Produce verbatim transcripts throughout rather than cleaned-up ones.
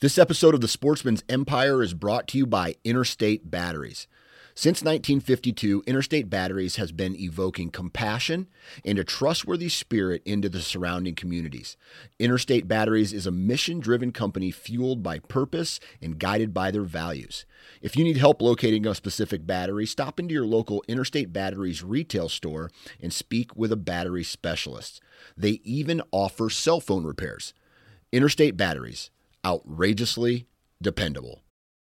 This episode of The Sportsman's Empire is brought to you by Interstate Batteries. Since nineteen fifty-two, Interstate Batteries has been evoking compassion and a trustworthy spirit into the surrounding communities. Interstate Batteries is a mission-driven company fueled by purpose and guided by their values. If you need help locating a specific battery, stop into your local Interstate Batteries retail store and speak with a battery specialist. They even offer cell phone repairs. Interstate Batteries. Outrageously dependable.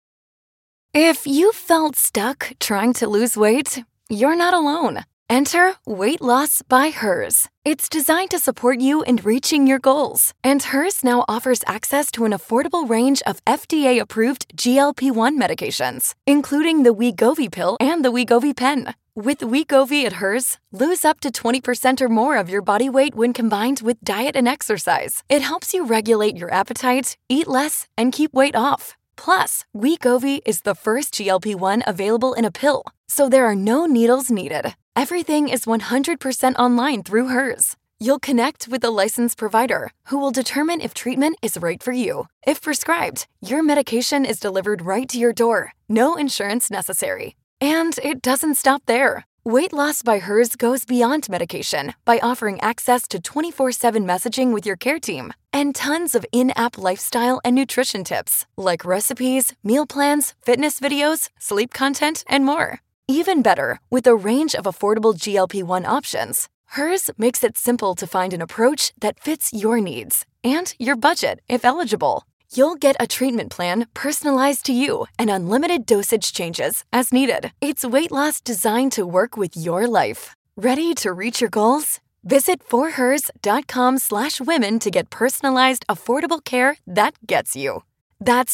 If you felt stuck trying to lose weight, you're not alone. Enter Weight Loss by Hers. It's designed to support you in reaching your goals. And Hers now offers access to an affordable range of F D A-approved G L P one medications, including the Wegovy pill and the Wegovy pen. With Wegovy at Hers, lose up to twenty percent or more of your body weight when combined with diet and exercise. It helps you regulate your appetite, eat less, and keep weight off. Plus, Wegovy is the first G L P one available in a pill, so there are no needles needed. Everything is one hundred percent online through Hers. You'll connect with a licensed provider who will determine if treatment is right for you. If prescribed, your medication is delivered right to your door. No insurance necessary. And it doesn't stop there. Weight Loss by Hers goes beyond medication by offering access to twenty-four seven messaging with your care team and tons of in-app lifestyle and nutrition tips like recipes, meal plans, fitness videos, sleep content, and more. Even better, with a range of affordable G L P one options, Hers makes it simple to find an approach that fits your needs and your budget if eligible. You'll get a treatment plan personalized to you and unlimited dosage changes as needed. It's weight loss designed to work with your life. Ready to reach your goals? Visit forhers.com slash women to get personalized, affordable care that gets you. That's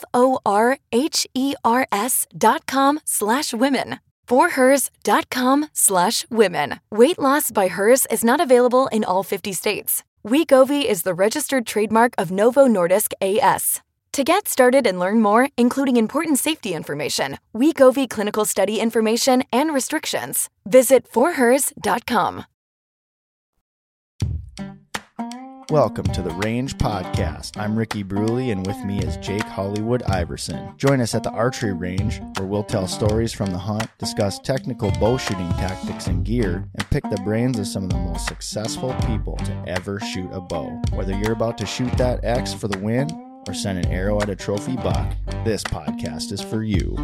F-O-R-H-E-R-S dot com slash women. forhers.com slash women. Weight Loss by Hers is not available in all fifty states. Wegovy is the registered trademark of Novo Nordisk A S. To get started and learn more, including important safety information, Wegovy clinical study information, and restrictions, visit forhers dot com. Welcome to the Range Podcast. I'm Ricky Bruley, and with me is Jake Hollywood Iverson. Join us at the archery range, where we'll tell stories from the hunt, discuss technical bow shooting tactics and gear, and pick the brains of some of the most successful people to ever shoot a bow. Whether you're about to shoot that X for the win or send an arrow at a trophy buck, this podcast is for you.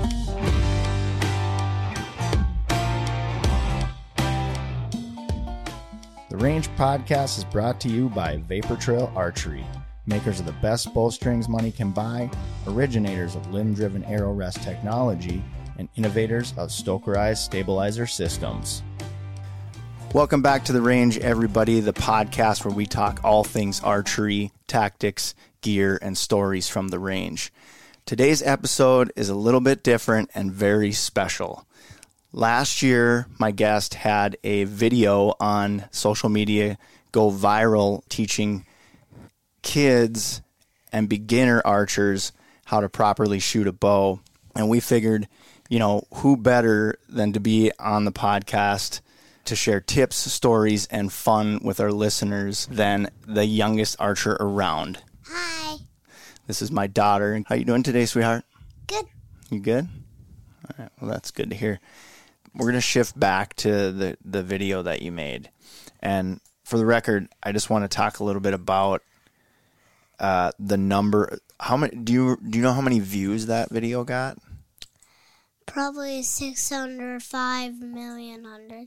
The Range Podcast is brought to you by Vapor Trail Archery, makers of the best bowstrings money can buy, originators of limb-driven arrow rest technology, and innovators of Stokerized stabilizer systems. Welcome back to The Range, everybody, the podcast where we talk all things archery, tactics, gear, and stories from the range. Today's episode is a little bit different and very special. Last year, my guest had a video on social media go viral teaching kids and beginner archers how to properly shoot a bow. And we figured, you know, who better than to be on the podcast to share tips, stories, and fun with our listeners than the youngest archer around. Hi. This is my daughter. How you doing today, sweetheart? Good. You good? All right. Well, that's good to hear. We're going to shift back to the, the video that you made. And for the record, I just want to talk a little bit about uh, the number. How many do you do you know how many views that video got? Probably six hundred five million hundred.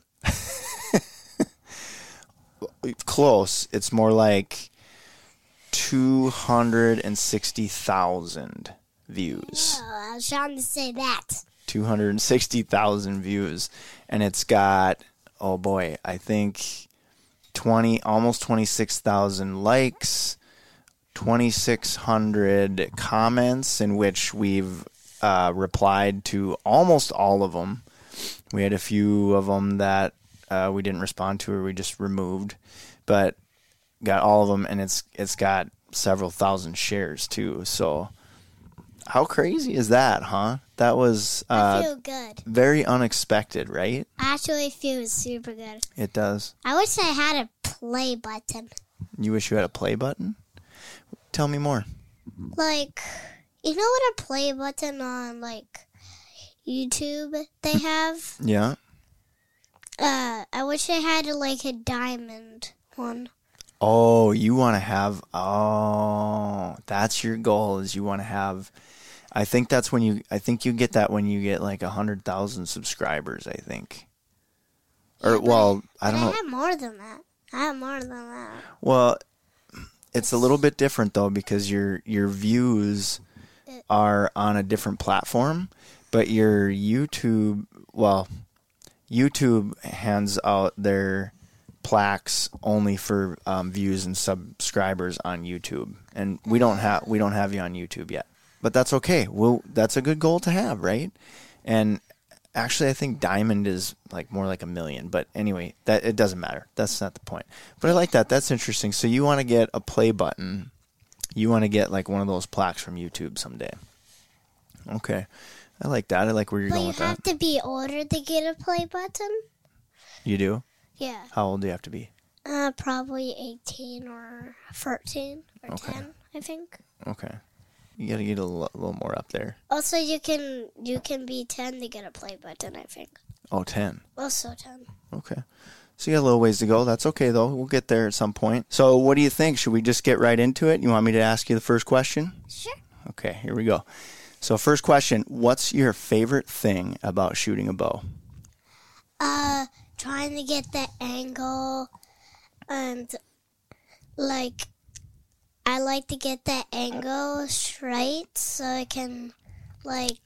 Close. It's more like two hundred sixty thousand views. Oh, I was trying to say that. two hundred sixty thousand views, and it's got, oh boy, I think twenty, almost twenty-six thousand likes, twenty-six hundred comments, in which we've uh, replied to almost all of them. We had a few of them that uh, we didn't respond to or we just removed, but got all of them, and it's it's got several thousand shares too. So how crazy is that, huh? That was uh, I feel good. Very unexpected, right? I actually feel super good. It does. I wish I had a play button. You wish you had a play button? Tell me more. like, you know what a play button on, like, YouTube they have? Yeah. Uh, I wish I had, like, a diamond one. Oh, you want to have, oh, that's your goal, is you want to have, I think that's when you, I think you get that when you get like one hundred thousand subscribers, I think. Or, Yeah, but- well, I But don't I know. have more than that. I have more than that. Well, it's a little bit different though, because your your views are on a different platform, but your YouTube, well, YouTube hands out their plaques only for um, views and subscribers on YouTube, and we don't have we don't have you on YouTube yet, but that's okay. Well, that's a good goal to have, right? And actually, I think Diamond is like more like a million, but anyway, that it doesn't matter. That's not the point. But I like that. That's interesting. So you want to get a play button. You want to get like one of those plaques from YouTube someday. Okay. I like that. I like where you're But going you with have that. to be older to get a play button? You do? Yeah. How old do you have to be? Uh, probably eighteen or fourteen or Okay. ten, I think. Okay. You got to get a little, a little more up there. Also, you can you can be ten to get a play button, I think. Oh, ten. Also ten. Okay. So you got a little ways to go. That's okay, though. We'll get there at some point. So what do you think? Should we just get right into it? You want me to ask you the first question? Sure. Okay, here we go. So first question, what's your favorite thing about shooting a bow? Uh, trying to get the angle, and like, I like to get the angle straight so I can, like,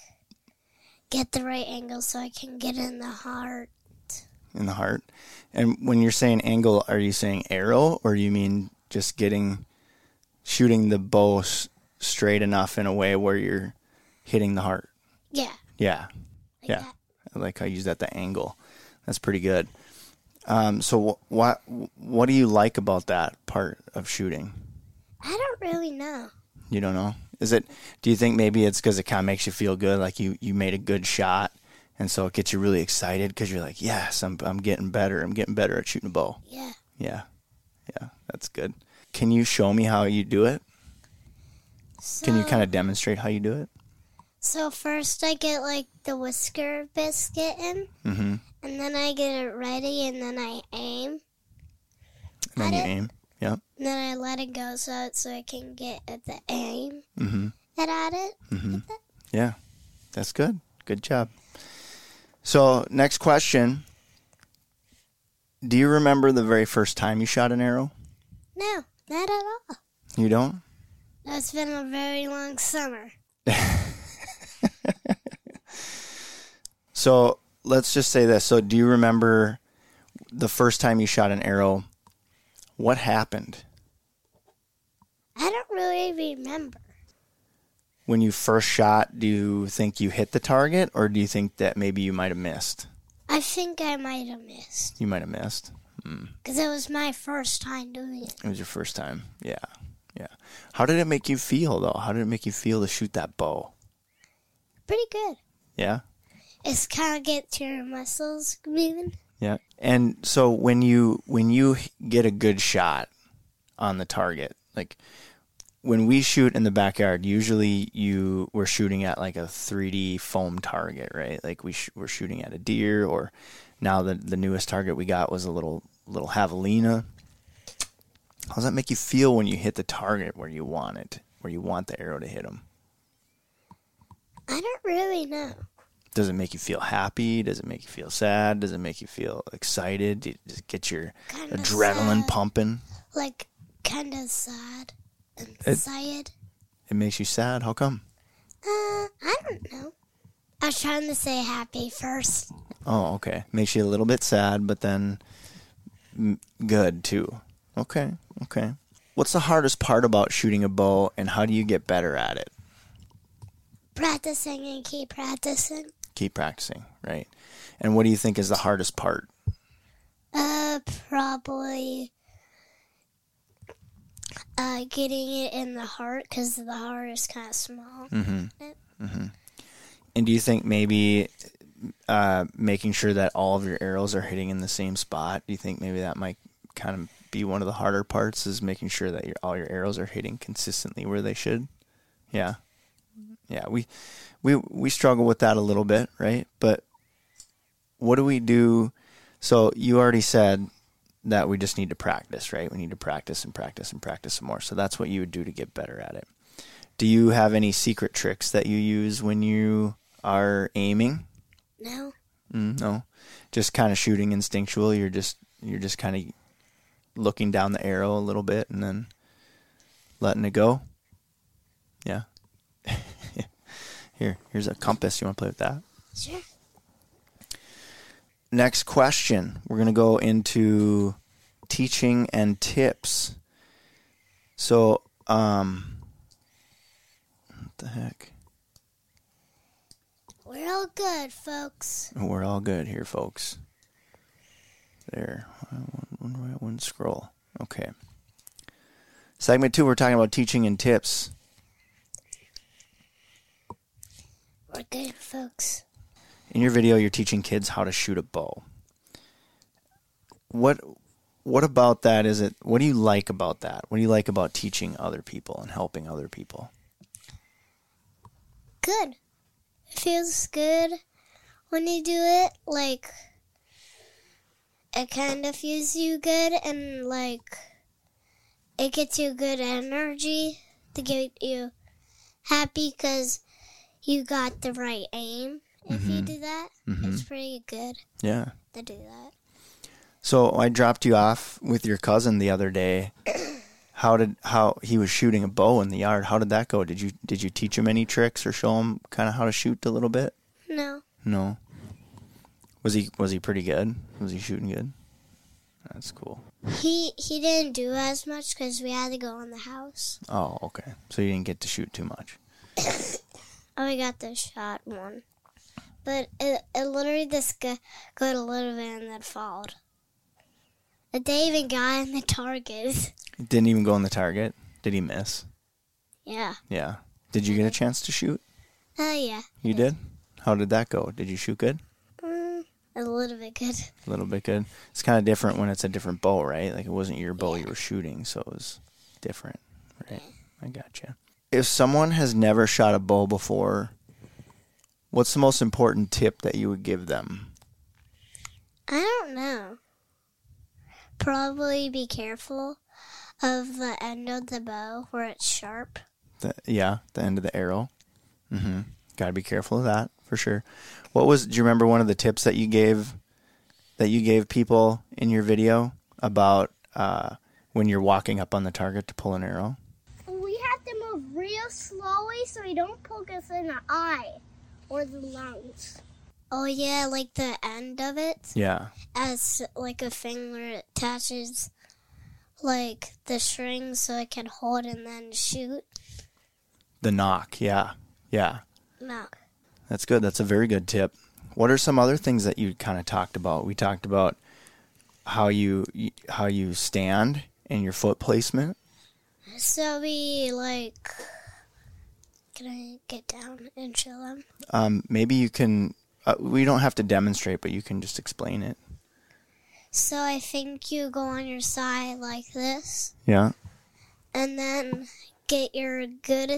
get the right angle so I can get in the heart. In the heart? And when you're saying angle, are you saying arrow, or you mean just getting, shooting the bow s- straight enough in a way where you're hitting the heart? Yeah. Yeah. Like Yeah. that. I like how you use that, the angle. That's pretty good. Um, so wh- what what do you like about that part of shooting? I don't really know. You don't know? Is it? Do you think maybe it's because it kind of makes you feel good, like you, you made a good shot, and so it gets you really excited because you're like, yes, I'm I'm getting better. I'm getting better at shooting a bow. Yeah. Yeah, yeah, that's good. Can you show me how you do it? So, Can you kind of demonstrate how you do it? So first I get like the whisker biscuit in, Mm-hmm. and then I get it ready, and then I aim, And then Got you it. aim. Yep. and then I let it go so so I can get at the aim Mm-hmm. and at it. Mm-hmm. Like that. Yeah, that's good. Good job. So next question. Do you remember the very first time you shot an arrow? No, not at all. You don't? It's been a very long summer. So let's just say this. So do you remember the first time you shot an arrow? What happened I don't really remember. when you first shot? Do you think you hit the target, or do you think that maybe you might have missed? I think I might have missed You might have missed. because it was my first time doing it. It was your first time. Yeah. Yeah. How did it make you feel, though? How did it make you feel to shoot that bow? Pretty good. Yeah? It's kind of get your muscles moving. Yeah. And so when you when you get a good shot on the target, like when we shoot in the backyard, usually you we're shooting at like a three D foam target, right? Like we sh- we're shooting at a deer, or now the the newest target we got was a little little javelina. How does that make you feel when you hit the target where you want it, where you want the arrow to hit them? I don't really know. Does it make you feel happy? Does it make you feel sad? Does it make you feel excited? Does it get your Kinda adrenaline sad. pumping? Like, kind of sad and It- sad. It makes you sad? How come? Uh, I don't know. I was trying to say happy first. Oh, okay. Makes you a little bit sad, but then mm, good too. Okay, okay. What's the hardest part about shooting a bow, and how do you get better at it? Practicing and keep practicing. Keep practicing, right? And what do you think is the hardest part? Uh, probably uh, getting it in the heart because the heart is kind of small. Mm-hmm. And do you think maybe uh, making sure that all of your arrows are hitting in the same spot, do you think maybe that might kind of be one of the harder parts, is making sure that your, all your arrows are hitting consistently where they should. Yeah. Yeah, we we we struggle with that a little bit, right? But what do we do? So you already said that we just need to practice, right? We need to practice and practice and practice some more. So that's what you would do to get better at it. Do you have any secret tricks that you use when you are aiming? No. Mm, no. Just kind of shooting instinctual. You're just you're just kind of looking down the arrow a little bit and then letting it go. Yeah. Here, here's a compass. You want to play with that? Sure. Next question. We're going to go into teaching and tips. So, um, what the heck? We're all good, folks. We're all good here, folks. There. I wonder why I wouldn't scroll. Okay. Segment two, we're talking about teaching and tips. We're good, folks. In your video, you're teaching kids how to shoot a bow. What what about that is it? What do you like about that? What do you like about teaching other people and helping other people? Good. It feels good when you do it. Like, it kind of feels you good, and like, it gets you good energy to get you happy because you got the right aim. If mm-hmm. you do that, mm-hmm. it's pretty good. Yeah. To do that. So I dropped you off with your cousin the other day. How did how he was shooting a bow in the yard? How did that go? Did you did you teach him any tricks or show him kind of how to shoot a little bit? No. No. Was he was he pretty good? Was he shooting good? That's cool. He he didn't do as much because we had to go in the house. Oh, okay. So you didn't get to shoot too much. Oh, we got the shot one. But it, it literally just got, got a little bit and then followed. But they even got in the target. It didn't even go in the target? Did he miss? Yeah. Yeah. Did you get a chance to shoot? Oh, uh, yeah. You did? How did that go? Did you shoot good? Mm, a little bit good. A little bit good. It's kind of different when it's a different bow, right? Like it wasn't your bow yeah. you were shooting, so it was different. Right. I gotcha. If someone has never shot a bow before, what's the most important tip that you would give them? I don't know. Probably be careful of the end of the bow where it's sharp. The, yeah, the end of the arrow. Mm-hmm. Got to be careful of that for sure. What was? Do you remember one of the tips that you gave that you gave people in your video about uh, when you're walking up on the target to pull an arrow? We have to move real slowly so we don't poke us in the eye or the lungs. Oh, yeah, like the end of it? Yeah. As like a thing where it attaches like the string so it can hold and then shoot. The knock, yeah. Yeah. Knock. That's good. That's a very good tip. What are some other things that you kind of talked about? We talked about how you how you stand and your foot placement. So we like... Can I get down and show them? Um, maybe you can... Uh, we don't have to demonstrate, but you can just explain it. So I think you go on your side like this. Yeah. And then get your good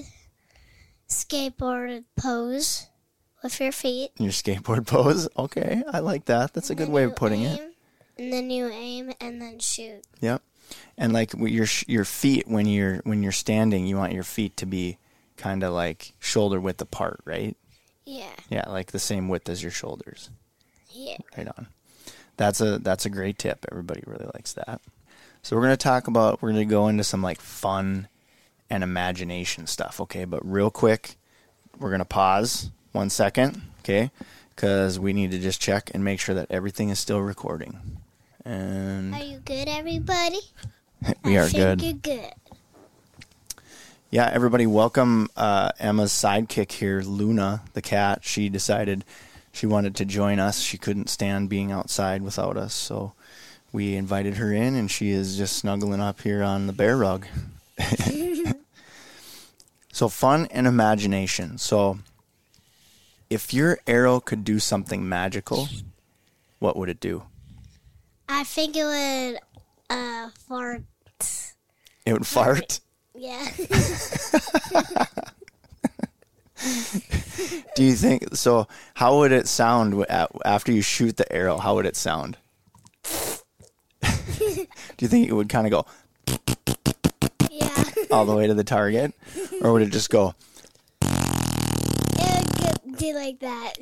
skateboard pose with your feet. Your skateboard pose? Okay, I like that. That's a good way of putting aim, it. And then you aim and then shoot. Yep. And like your your feet when you're when you're standing, you want your feet to be kind of like shoulder width apart, right? Yeah. Yeah, like the same width as your shoulders. Yeah. Right on. That's a that's a great tip. Everybody really likes that. So we're going to talk about, we're going to go into some like fun and imagination stuff, okay? But real quick, we're going to pause one second, okay? Because we need to just check and make sure that everything is still recording. And are you good, everybody? we I are think good. You're good. Yeah, everybody, welcome uh, Emma's sidekick here, Luna, the cat. She decided she wanted to join us. She couldn't stand being outside without us, so we invited her in, and she is just snuggling up here on the bear rug. So fun and imagination. So if your arrow could do something magical, what would it do? I think it would Uh, fart. It would fart? Yeah. Do you think, so how would it sound w- at- after you shoot the arrow? How would it sound? Do you think it would kind of go Yeah. all the way to the target? Or would it just go, It would do like that.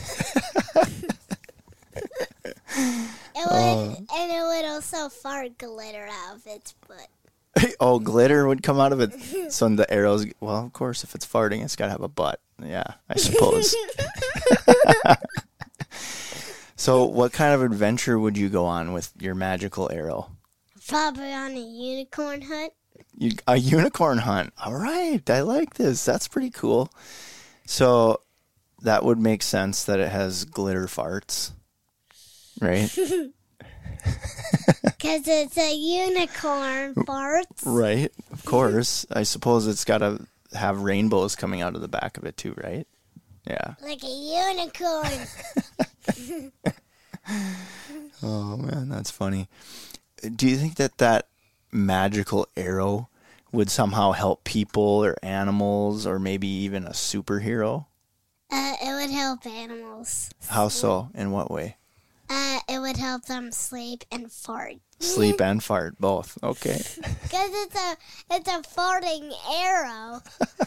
It would, Oh. and it would also fart glitter out of its butt. oh, glitter would come out of it? So the arrows, well, of course, if it's farting, it's got to have a butt. Yeah, I suppose. So what kind of adventure would you go on with your magical arrow? Probably on a unicorn hunt. You, a unicorn hunt. All right. I like this. That's pretty cool. So that would make sense that it has glitter farts, right? Because it's a unicorn fart. Right. Of course. I suppose it's got to have rainbows coming out of the back of it too, right? Yeah. Like a unicorn. Oh, man, that's funny. Do you think that that magical arrow would somehow help people or animals or maybe even a superhero? Uh, it would help animals. How so? In what way? Uh, it would help them sleep and fart. Sleep and fart, both. Okay. Because it's a it's a farting arrow.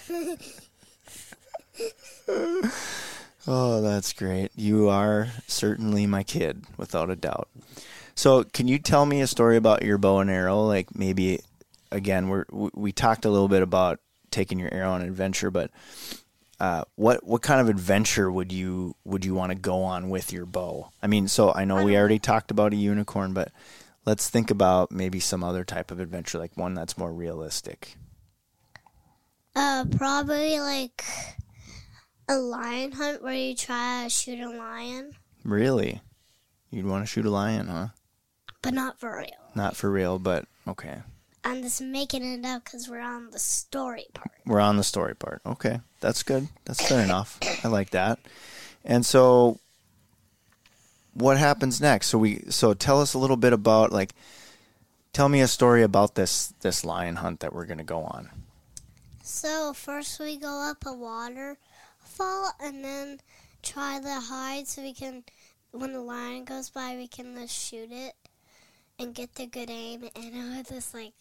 Oh, that's great. You are certainly my kid, without a doubt. So can you tell me a story about your bow and arrow? Like maybe, again, we're, we talked a little bit about taking your arrow on an adventure, but uh, what what kind of adventure would you would you want to go on with your bow? I mean, so I know we already talked about a unicorn, but let's think about maybe some other type of adventure, like one that's more realistic. Uh, probably like a lion hunt where you try to shoot a lion, Really? You'd want to shoot a lion, huh? but not for real. Not for real, but okay. I'm just making it up because we're on the story part. We're on the story part. Okay, that's good. That's fair enough. I like that. And so, what happens next? So we, so tell us a little bit about, like, tell me a story about this this lion hunt that we're gonna go on. So first we go up a waterfall and then try to hide so we can, when the lion goes by, we can just shoot it and get the good aim. And it was just like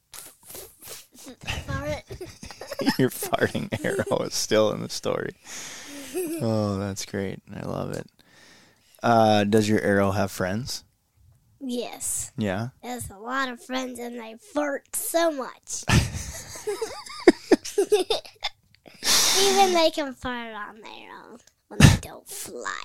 fart. Your farting arrow is still in the story. Oh, that's great. I love it. Uh, does your arrow have friends? Yes. Yeah. There's a lot of friends and they fart so much. Even they can fart on their own when they don't fly.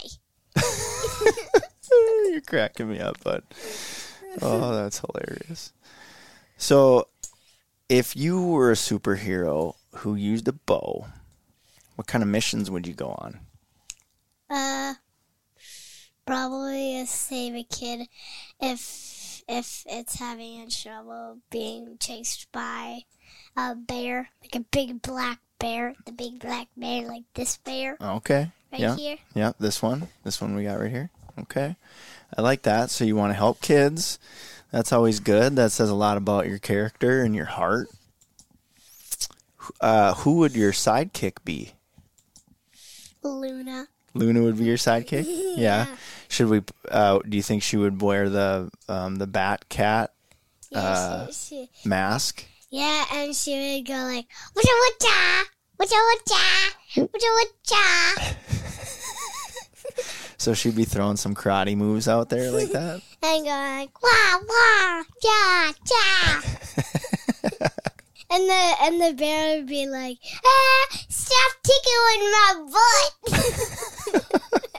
You're cracking me up, bud. Oh, that's hilarious. So, if you were a superhero who used a bow, what kind of missions would you go on? Uh, probably to save a kid if if it's having a trouble being chased by a bear, like a big black bear, the big black bear, like this bear Okay. right yeah. here. Yeah, this one. This one we got right here. Okay. I like that. So you want to help kids. That's always good. That says a lot about your character and your heart. Uh, who would your sidekick be? Luna. Luna would be your sidekick? Yeah. Should we, uh, do you think she would wear the um, the bat cat Yeah, Uh, she, she, mask? yeah, and she would go like, whatcha whatcha, whatcha whatcha, whatcha whatcha, So she'd be throwing some karate moves out there like that? and go like, wah wah, ja ja. And the and the bear would be like, ah, stop tickling my butt.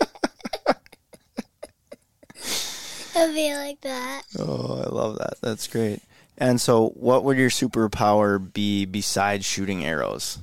It would be like that. Oh, I love that. That's great. And so what would your superpower be besides shooting arrows?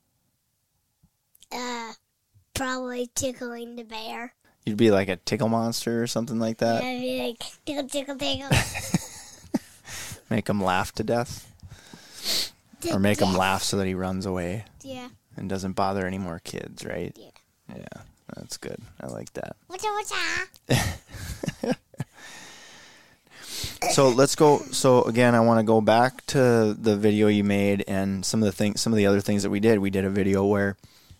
Uh, probably tickling the bear. You'd be like a tickle monster or something like that? And I'd be like, tickle, tickle, tickle. Make him laugh to death? Or make him laugh so that he runs away Yeah. and doesn't bother any more kids, right? Yeah. Yeah, that's good. I like that. Whatcha whatcha. So let's go. So again, I want to go back to the video you made and some of the things, some of the other things that we did. We did a video where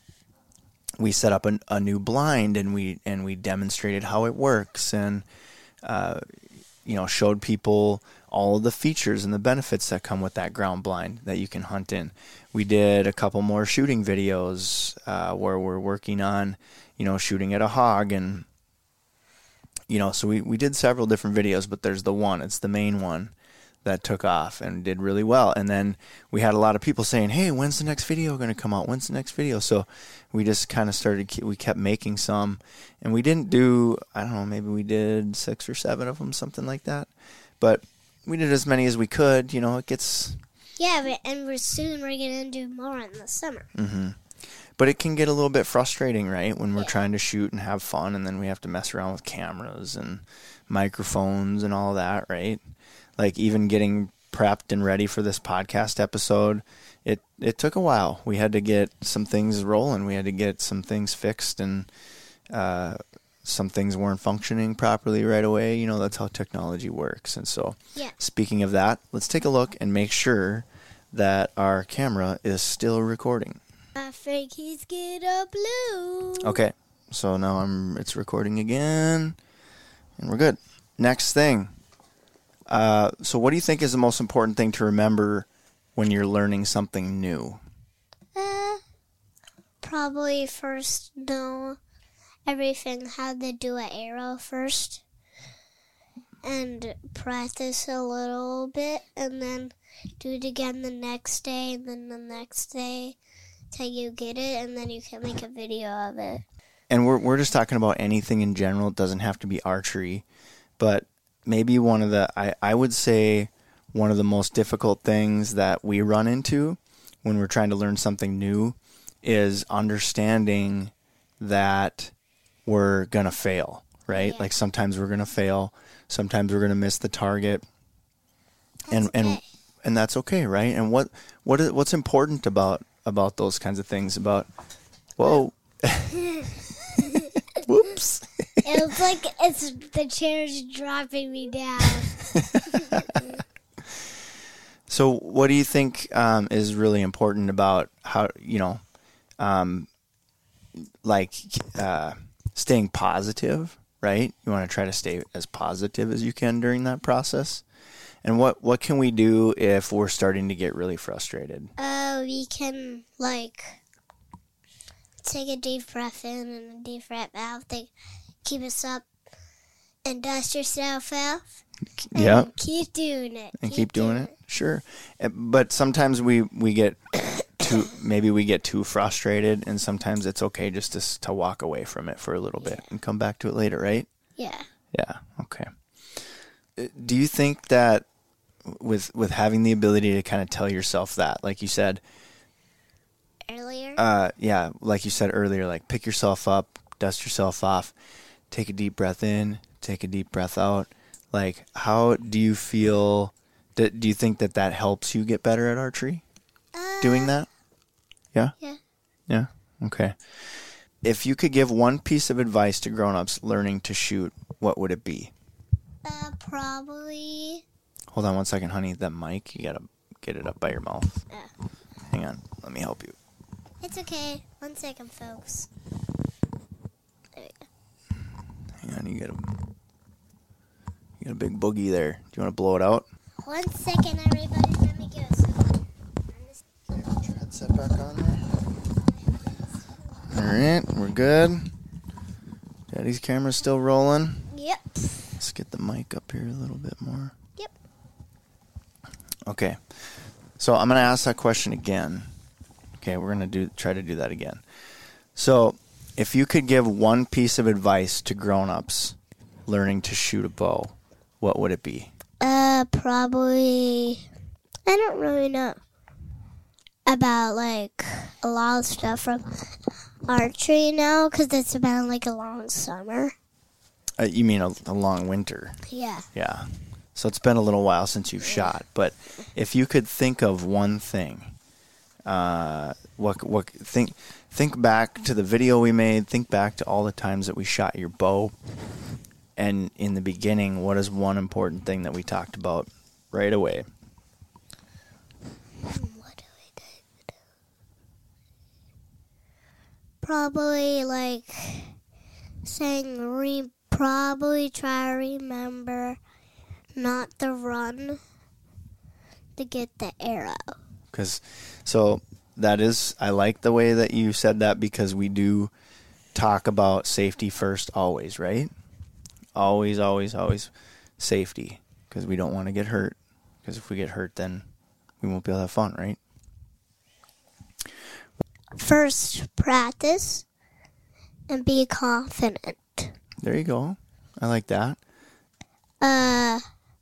we set up a, a new blind and we and we demonstrated how it works and uh, you know showed people all of the features and the benefits that come with that ground blind that you can hunt in. We did a couple more shooting videos uh, where we're working on you know shooting at a hog and you know so we, we did several different videos, but there's the one, it's the main one that took off and did really well. And then we had a lot of people saying, hey, when's the next video going to come out? When's the next video? So we just kind of started, we kept making some, and we didn't do, I don't know, maybe we did six or seven of them, something like that. But we did as many as we could. You know, it gets... Yeah, but, and we're soon we're going to do more in the summer. Mm-hmm. But it can get a little bit frustrating, right, when we're yeah. trying to shoot and have fun, and then we have to mess around with cameras and microphones and all that, right? Like even getting prepped and ready for this podcast episode, it, it took a while. We had to get some things rolling. We had to get some things fixed, and uh, some things weren't functioning properly right away. You know, that's how technology works. And so yeah. Speaking of that, let's take a look and make sure that our camera is still recording. I think he's get a blue. Okay, so now I'm. It's recording again, and we're good. Next thing. Uh, so what do you think is the most important thing to remember when you're learning something new? Uh, probably first know everything, how to do an arrow first, and practice a little bit, and then do it again the next day, and then the next day till you get it, and then you can make a video of it. And we're we're just talking about anything in general. It doesn't have to be archery, but maybe one of the, I, I would say one of the most difficult things that we run into when we're trying to learn something new is understanding that we're going to fail, right? Yeah. Like sometimes we're going to fail. Sometimes we're going to miss the target. That's and okay. and and that's okay, right? And what what is, what's important about about those kinds of things about, whoa. Whoops. It looks like it's the chair's dropping me down. So what do you think um, is really important about how, you know, um, like uh, staying positive, right? You want to try to stay as positive as you can during that process. And what, what can we do if we're starting to get really frustrated? Uh, we can, like, take a deep breath in and a deep breath out. They keep us up and dust yourself off. And Yeah. keep doing it. And keep doing it. Sure. Uh, But sometimes we, we get too, maybe we get too frustrated, and sometimes it's okay just to, s- to walk away from it for a little bit and come back to it later, right? Yeah. Yeah. Okay. Uh, Do you think that with with having the ability to kind of tell yourself that, like you said, Earlier? uh, yeah, like you said earlier, like pick yourself up, dust yourself off, take a deep breath in, take a deep breath out. Like, how do you feel? Do, do you think that that helps you get better at archery? uh, Doing that? Yeah. Yeah. Yeah. Okay. If you could give one piece of advice to grown-ups learning to shoot, what would it be? Uh, probably. Hold on one second, honey. That mic, you gotta get it up by your mouth. Uh, Hang on. Let me help you. it's okay. One second, folks. There we go. Hang on. You got a, you got a big boogie there. Do you want to blow it out? One second, everybody. Let me go. So, Get that set back on there. All right. We're good. Daddy's camera's still rolling. yep. Let's get the mic up here a little bit more. Yep. Okay. So I'm going to ask that question again. Okay, we're going to do try to do that again. So, if you could give one piece of advice to grown-ups learning to shoot a bow, what would it be? Uh, probably. I don't really know about like a lot of stuff from archery now because it's been like a long summer. Uh, you mean a, a long winter? Yeah. Yeah. So it's been a little while since you've shot, but if you could think of one thing, uh, what what think think back to the video we made, think back to all the times that we shot your bow, And in the beginning, what is one important thing that we talked about right away? What do we do? Probably like saying re- probably try to remember not to run to get the arrow. Because so that is, I like the way that you said that, because we do talk about safety first always, right? Always, always, always safety, because we don't want to get hurt. Because if we get hurt, then we won't be able to have fun, right? First, practice and be confident. There you go. I like that. Uh,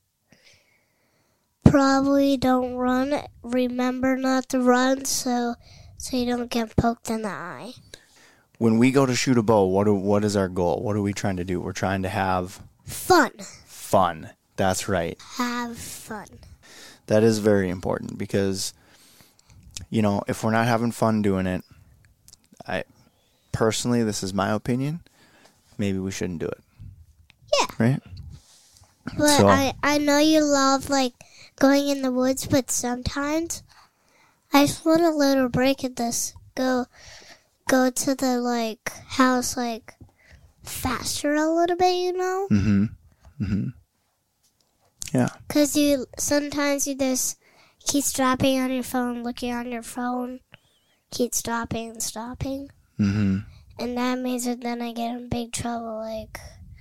probably don't run. Remember not to run so so you don't get poked in the eye. When we go to shoot a bow, what do, what is our goal? What are we trying to do? We're trying to have Fun. fun. That's right. Have fun. That is very important, because, you know, if we're not having fun doing it, I personally, this is my opinion, maybe we shouldn't do it. Yeah. Right? But So- I, I know you love, like, going in the woods, but sometimes I just want a little break in this. Go go to the, like, house, like, faster a little bit, you know? Mm-hmm. Mm-hmm. Yeah. Because you, sometimes you just keep stopping on your phone, looking on your phone, keep stopping and stopping. Mm-hmm. And that means that then I get in big trouble, like,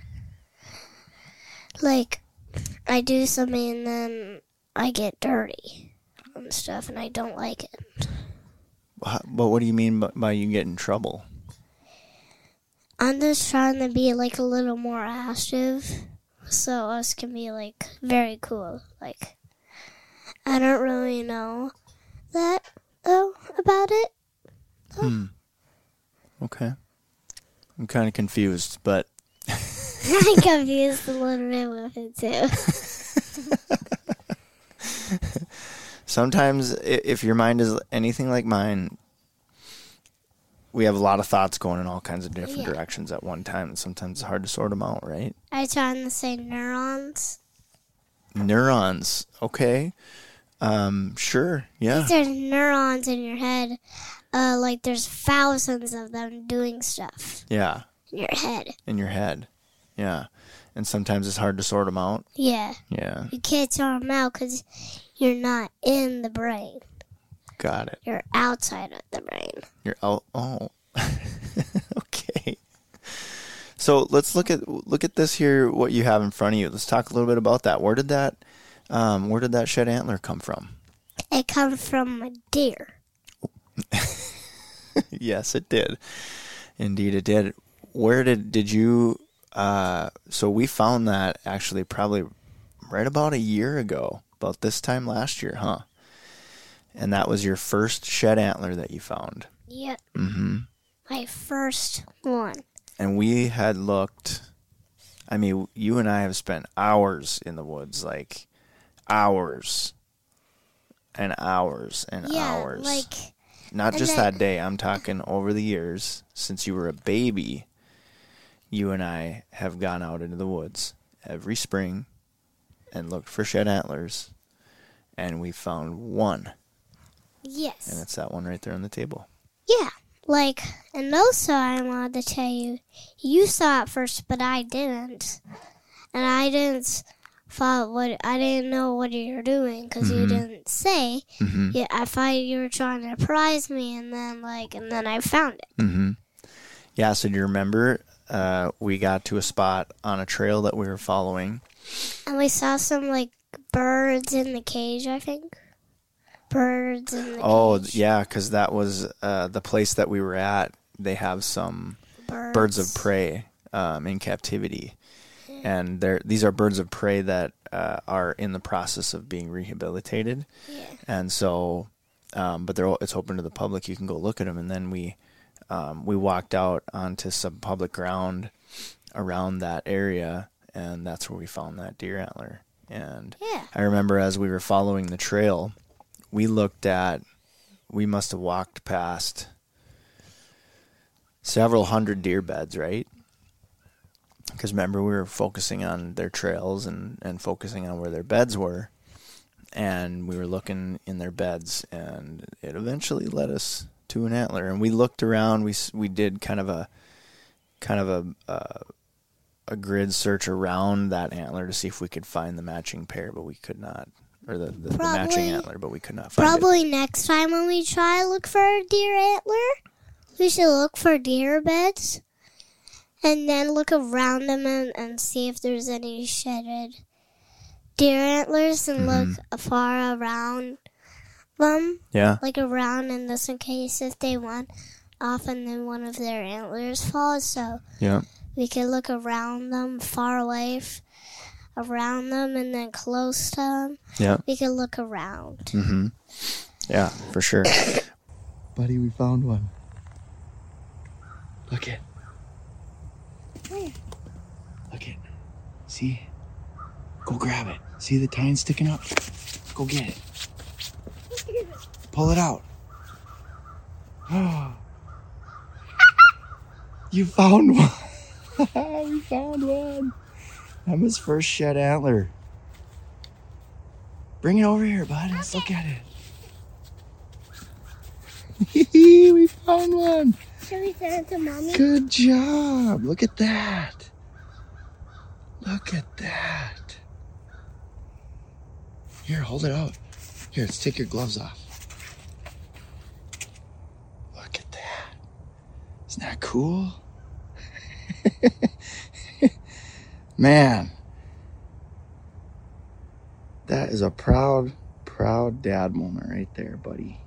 like, I do something and then I get dirty and stuff, and I don't like it. But what do you mean by, by you get in trouble? I'm just trying to be, like, a little more active, so us can be, like, very cool. Like, I don't really know that, though, about it. Hmm. Okay. I'm kind of confused, but I'm confused a little bit with it, too. sometimes i- if your mind is anything like mine, we have a lot of thoughts going in all kinds of different Yeah. directions at one time, and sometimes it's hard to sort them out, right? I trying to say neurons. Neurons. Okay. Um, sure. Yeah. There's neurons in your head. Uh, like there's thousands of them doing stuff Yeah. in your head. In your head. Yeah. And sometimes it's hard to sort them out. Yeah. Yeah. You can't sort them out because you're not in the brain. Got it. You're outside of the brain. You're out. Oh. Okay. So let's look at look at this here. What you have in front of you. Let's talk a little bit about that. Where did that um, Where did that shed antler come from? It comes from a deer. Yes, it did. Indeed, it did. Where did did you? Uh, so we found that actually probably right about a year ago, about this time last year, huh? And that was your first shed antler that you found. Yep. Mm-hmm. My first one. And we had looked. I mean, you and I have spent hours in the woods, like hours and hours and Yeah, hours. like Not and just then- that day. I'm talking over the years since you were a baby. You and I have gone out into the woods every spring and looked for shed antlers, and we found one, yes. and it's that one right there on the table. Yeah, like, and also I wanted to tell you, you saw it first, but I didn't, and I didn't thought what I didn't know what you were doing because you didn't say. Mm-hmm. Yeah, I thought you were trying to surprise me, and then like, and then I found it. Mm-hmm. Yeah. So do you remember? Uh, we got to a spot on a trail that we were following. And we saw some like birds in the cage. I think birds in the Oh, cage. yeah, because that was uh, the place that we were at. They have some birds. birds of prey um, in captivity. And they're, these are birds of prey that uh, are in the process of being rehabilitated. Yeah. And so, um, but they're it's open to the public. You can go look at them. And then we um, we walked out onto some public ground around that area, and that's where we found that deer antler. And Yeah. I remember as we were following the trail, we looked at, we must have walked past several hundred deer beds, right? Because remember, we were focusing on their trails and, and focusing on where their beds were. And we were looking in their beds, and it eventually led us to an antler. And we looked around. We we did kind of a kind of a uh, a grid search around that antler to see if we could find the matching pair, but we could not, or the, the, probably, the matching antler, but we could not find probably it. Probably next time when we try to look for a deer antler, we should look for deer beds, and then look around them and, and see if there's any shedded deer antlers, and mm-hmm. look far around them. Yeah. Like around, and just in case if they want off and then one of their antlers falls. So yeah. we could look around them, far away, f- around them, and then close to them. Yeah. We could look around. Mm-hmm. Yeah, for sure. Buddy, we found one. Look it. Where? Look it. See? Go grab it. See the tine sticking up? Go get it. Pull it out. Oh. You found one. We found one. Emma's first shed antler. Bring it over here, bud. Let's look at it. We found one. Should we send it to Mommy? Good job. Look at that. Look at that. Here, hold it out. Here, let's take your gloves off. Look at that. Isn't that cool? Man. That is a proud, proud dad moment right there, buddy.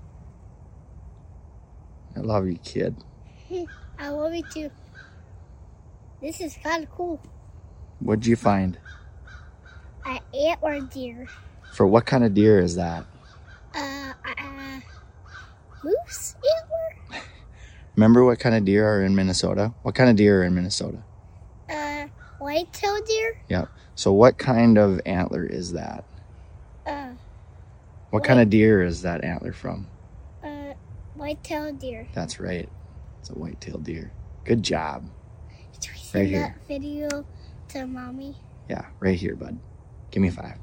I love you, kid. I love you too. This is kind of cool. What'd you find? An antler deer. For what kind of deer is that? Uh, uh, moose antler? Remember what kind of deer are in Minnesota? What kind of deer are in Minnesota? Uh, white-tailed deer? Yep. So what kind of antler is that? Uh, What white, kind of deer is that antler from? Uh, white-tailed deer. That's right. It's a white-tailed deer. Good job. Should we send Right here. that video to Mommy? Yeah, right here, bud. Give me five.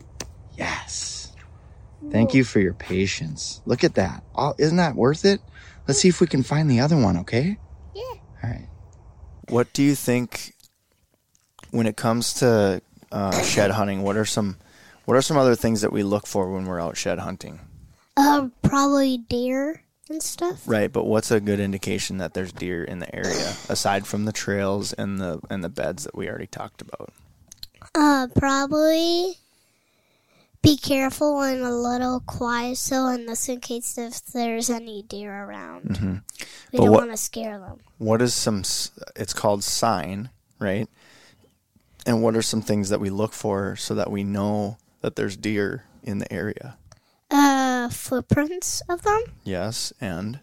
Yes. Thank you for your patience. Look at that. Oh, isn't that worth it? Let's see if we can find the other one, okay? Yeah. All right. What do you think when it comes to uh, shed hunting? What are some what are some other things that we look for when we're out shed hunting? Uh, probably deer and stuff. Right, but what's a good indication that there's deer in the area aside from the trails and the and the beds that we already talked about? Uh, probably be careful and a little quiet, so in this in case if there's any deer around. Mm-hmm. We But don't what- want to scare them. What is some, s- it's called sign, right? And what are some things that we look for so that we know that there's deer in the area? Uh, footprints of them Yes, and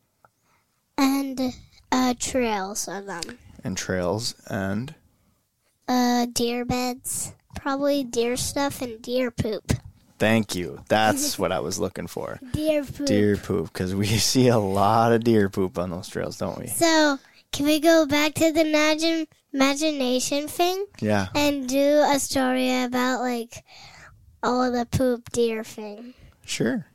and uh trails of them. and trails and Uh, deer beds, probably deer stuff and deer poop. thank you. That's what I was looking for. Deer poop. Deer poop, because we see a lot of deer poop on those trails, don't we? So, can we go back to the imagine, imagination thing Yeah. and do a story about, like, all the poop deer thing? Sure.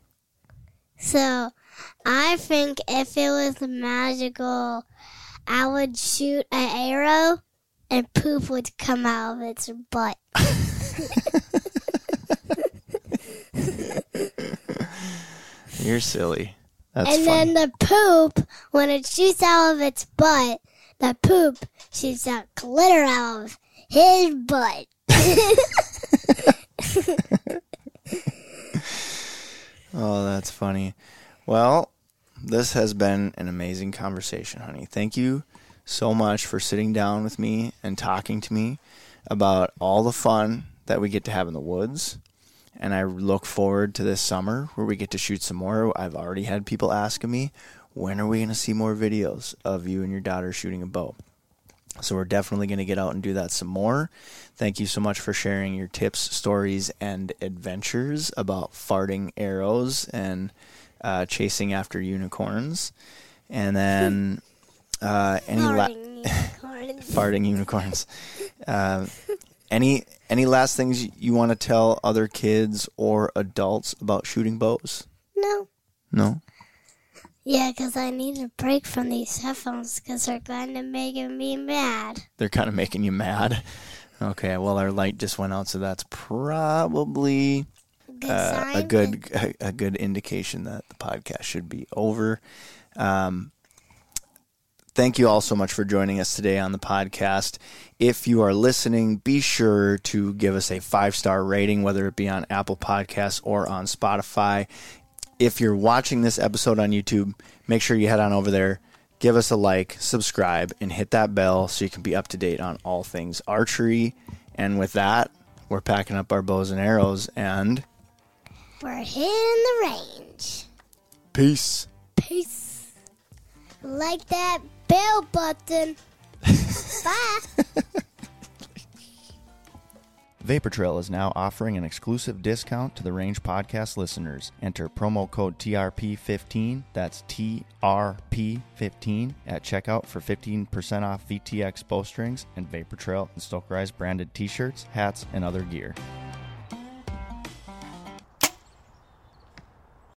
So, I think if it was magical, I would shoot an arrow and poop would come out of its butt. You're silly. That's and funny. then the poop, when it shoots out of its butt, the poop shoots out glitter out of his butt. Oh, that's funny. Well, this has been an amazing conversation, honey. Thank you so much for sitting down with me and talking to me about all the fun that we get to have in the woods. And I look forward to this summer where we get to shoot some more. I've already had people asking me, when are we going to see more videos of you and your daughter shooting a bow? So we're definitely going to get out and do that some more. Thank you so much for sharing your tips, stories, and adventures about farting arrows and uh, chasing after unicorns. And then uh, any la- Farting unicorns. farting unicorns. Uh, any any last things you want to tell other kids or adults about shooting bows? No. No? Yeah, because I need a break from these headphones because they're kind of making me mad. They're kind of making you mad. Okay, well, our light just went out, so that's probably Good uh, sign. a good a, a good indication that the podcast should be over. Um, thank you all so much for joining us today on the podcast. If you are listening, be sure to give us a five-star rating, whether it be on Apple Podcasts or on Spotify. If you're watching this episode on YouTube, make sure you head on over there, give us a like, subscribe, and hit that bell so you can be up to date on all things archery. And with that, we're packing up our bows and arrows, and we're hitting the range. peace. Peace. Like that bell button. Bye. Vapor Trail is now offering an exclusive discount to the Range Podcast listeners. Enter promo code T R P fifteen, that's T R P fifteen, at checkout for fifteen percent off V T X bowstrings and Vapor Trail and Stoker's branded t-shirts, hats, and other gear.